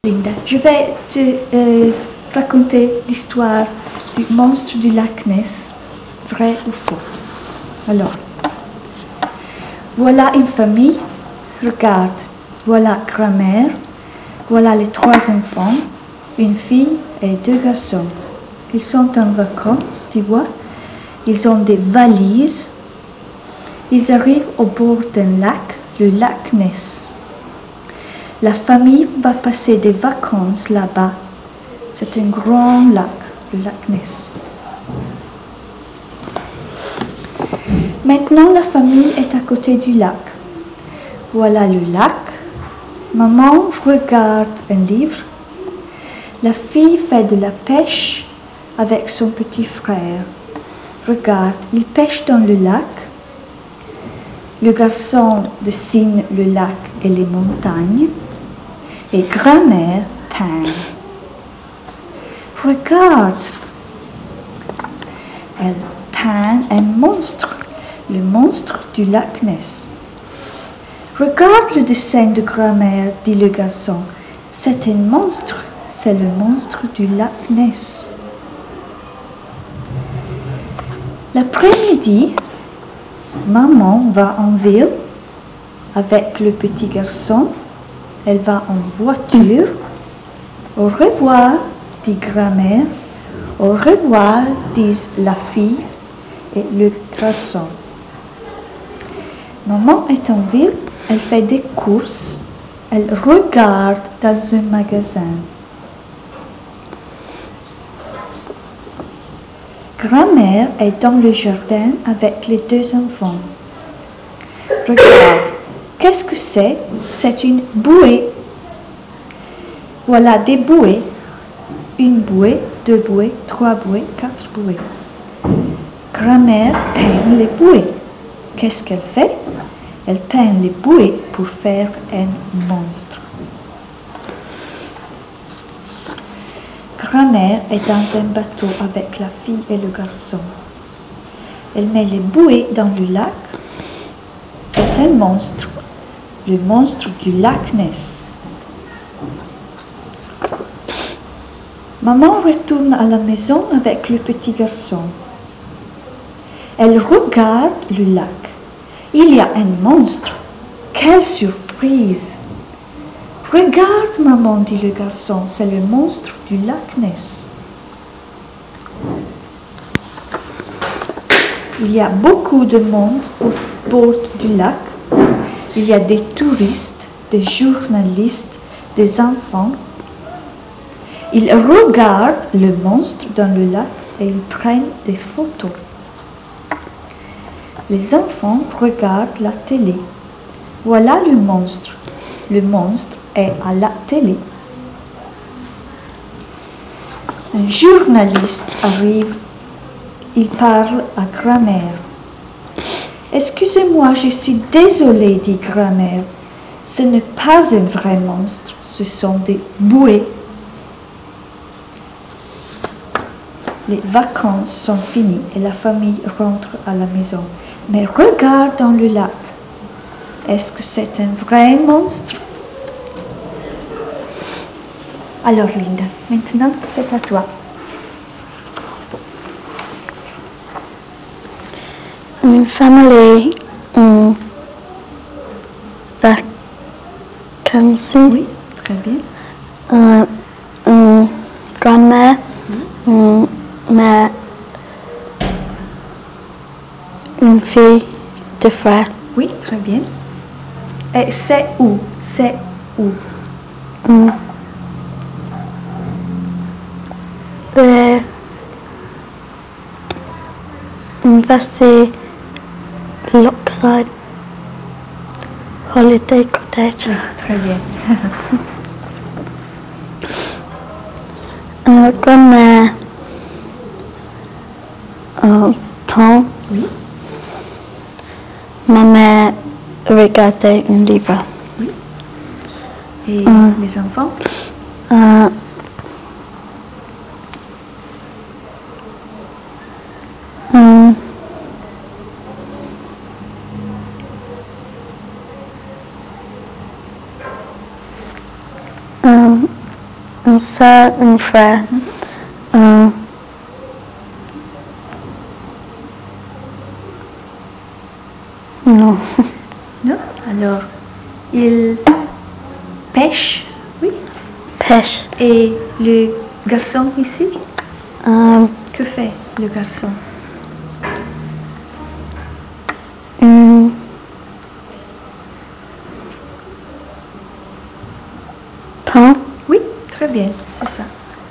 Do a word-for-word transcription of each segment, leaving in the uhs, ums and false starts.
Linda, je vais te euh, raconter l'histoire du monstre du lac Ness, vrai ou faux. Alors, voilà une famille, regarde, voilà grand-mère, voilà les trois enfants, une fille et deux garçons. Ils sont en vacances, tu vois, ils ont des valises, ils arrivent au bord d'un lac, le lac Ness. La famille va passer des vacances là-bas. C'est un grand lac, le lac Ness. Maintenant, la famille est à côté du lac. Voilà le lac. Maman regarde un livre. La fille fait de la pêche avec son petit frère. Regarde, il pêche dans le lac. Le garçon dessine le lac et les montagnes. Et grand-mère peint. Regarde, elle peint un monstre, le monstre du lac Ness. Regarde le dessin de grand-mère, dit le garçon. C'est un monstre, c'est le monstre du lac Ness. L'après-midi, maman va en ville avec le petit garçon. Elle va en voiture. Au revoir, dit grand-mère. Au revoir, disent la fille et le garçon. Maman est en ville, elle fait des courses, elle regarde dans un magasin. Grand-mère est dans le jardin avec les deux enfants. Regarde, qu'est-ce que c'est? C'est une bouée. Voilà des bouées. Une bouée, deux bouées, trois bouées, quatre bouées. Grand-mère peint les bouées. Qu'est-ce qu'elle fait? Elle peint les bouées pour faire un monstre. Grand-mère est dans un bateau avec la fille et le garçon. Elle met les bouées dans le lac. C'est un monstre, le monstre du lac Ness. Maman retourne à la maison avec le petit garçon. Elle regarde le lac. Il y a un monstre. Quelle surprise! Regarde, maman, dit le garçon, c'est le monstre du lac Ness. Il y a beaucoup de monde au bord du lac. Il y a des touristes, des journalistes, des enfants. Ils regardent le monstre dans le lac et ils prennent des photos. Les enfants regardent la télé. Voilà le monstre. Le monstre est à la télé. Un journaliste arrive. Il parle à grand-mère. Excusez-moi, je suis désolée, dit grand-mère. Ce n'est pas un vrai monstre, ce sont des bouées. Les vacances sont finies et la famille rentre à la maison. Mais regarde dans le lac. Est-ce que c'est un vrai monstre? Alors Linda, maintenant c'est à toi. Une famille en vacances. Oui, très bien. Euh, une grand-mère, une mère, une fille, deux frères. Oui, très bien. Et c'est où? C'est où? Mm. Euh, on va c'est Lockside Holiday Cottage. Oui, très bien. euh, grand-mère, euh, Tom. Oui. Ma mère regardait un livre. Oui. Et Euh, les enfants? Euh, um, um, sœur, un frère. Mhm. Euh, non. Non? Alors, il pêche, oui. Pêche. Et le garçon ici, Euh, que fait le garçon? un pain. Oui, très bien, c'est ça.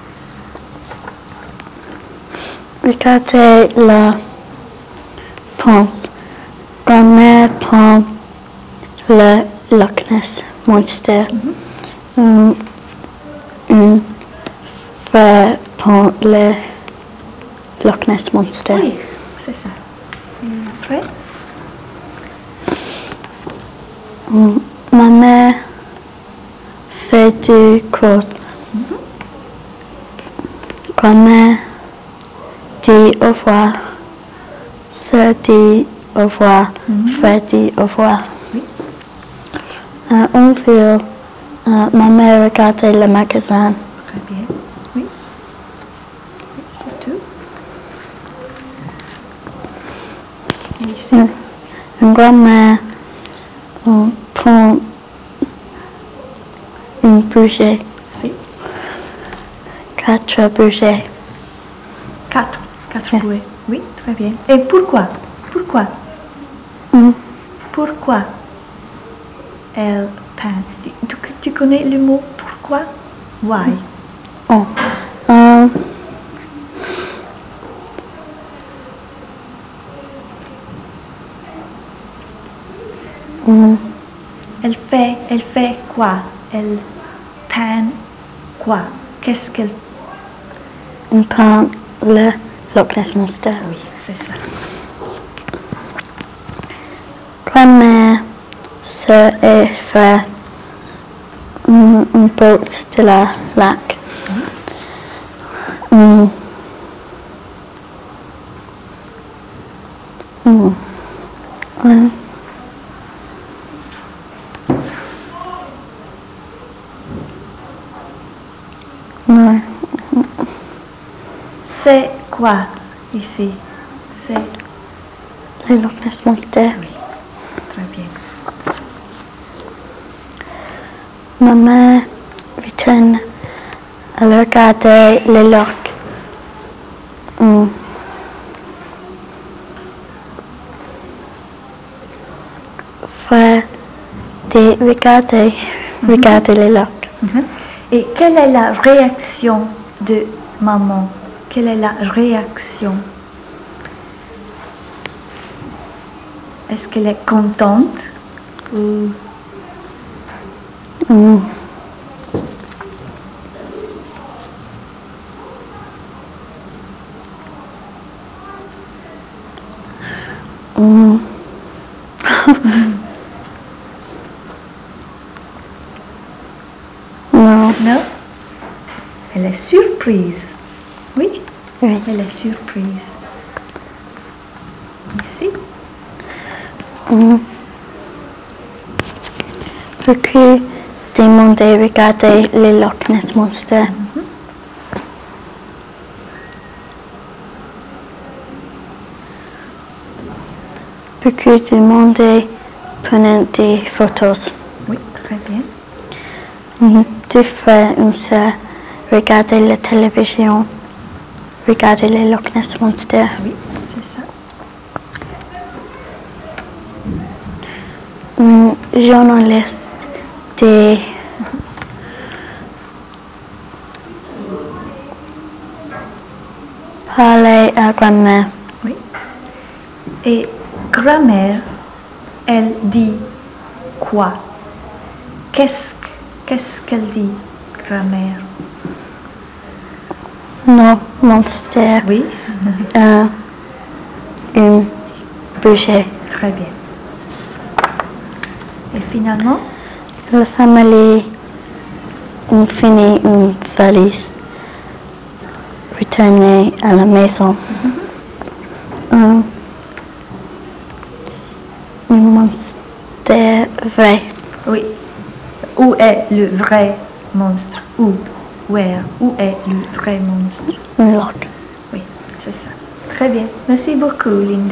Regardez la pont. Grand-mère prend le Loch Ness Monster. Mhm. Um, un frère prend le Loch Ness Monster. Oui, c'est ça. Et après? Um, ma mère fait du cross. Mhm. Grand-mère dit au revoir. Sœur dit au revoir. Mhm. Frère dit au revoir. Oui. Euh, on veut, euh, ma mère regardait le magasin. Très bien. Oui. Oui, c'est tout. Et ici? Une, une grand-mère euh, prend une bougie, Si. quatre bougies. Quatre. Quatre Oui. bouées. Oui, très bien. Et pourquoi? Pourquoi? Mm. Pourquoi elle peint? Tu, tu connais le mot pourquoi? Why? Oh. Euh, mm. Elle fait, elle fait quoi? Elle peint quoi? Qu'est-ce qu'elle... On prend le Loch Ness Monster. Oui, c'est ça. Grand-mère, sœur et frère, mm, une boat de la lac. Oui. Mm. Mm. Mm. Ouais. C'est quoi ici? C'est... Le Loch Ness Monster. Oui, très bien. Ma mère retourne à regarder le lac. Mm. Frère dit regardez, regardez le lac. Mhm. Et quelle est la réaction de maman? Quelle est la réaction? Est-ce qu'elle est contente? Ou... Mm. Mm. Non. Non? Elle est surprise. Oui, Oui. elle est surprise. Ici? Mm. Puis demander regarder le Loch Ness Monster. Mhm. Puis demander prendre des photos. Oui, très bien. Mm. Deux frères, une sœur, regarder la télévision, regarder le Loch Ness Monster. Oui, c'est ça. Un journaliste de parler à grand-mère. Oui. Et grand-mère, elle dit quoi? Qu'est-ce qu'est-ce qu'elle dit, grand-mère? Non, monster. Oui, Euh, une bougie. très bien. Et finalement, La famille on finit une valise. Retourner à la maison. Euh, un monster vrai. oui. Où est le vrai monstre? Où? where, où est le vrai monstre? Une loque. Oui, c'est ça. Très bien. Merci beaucoup, Linda.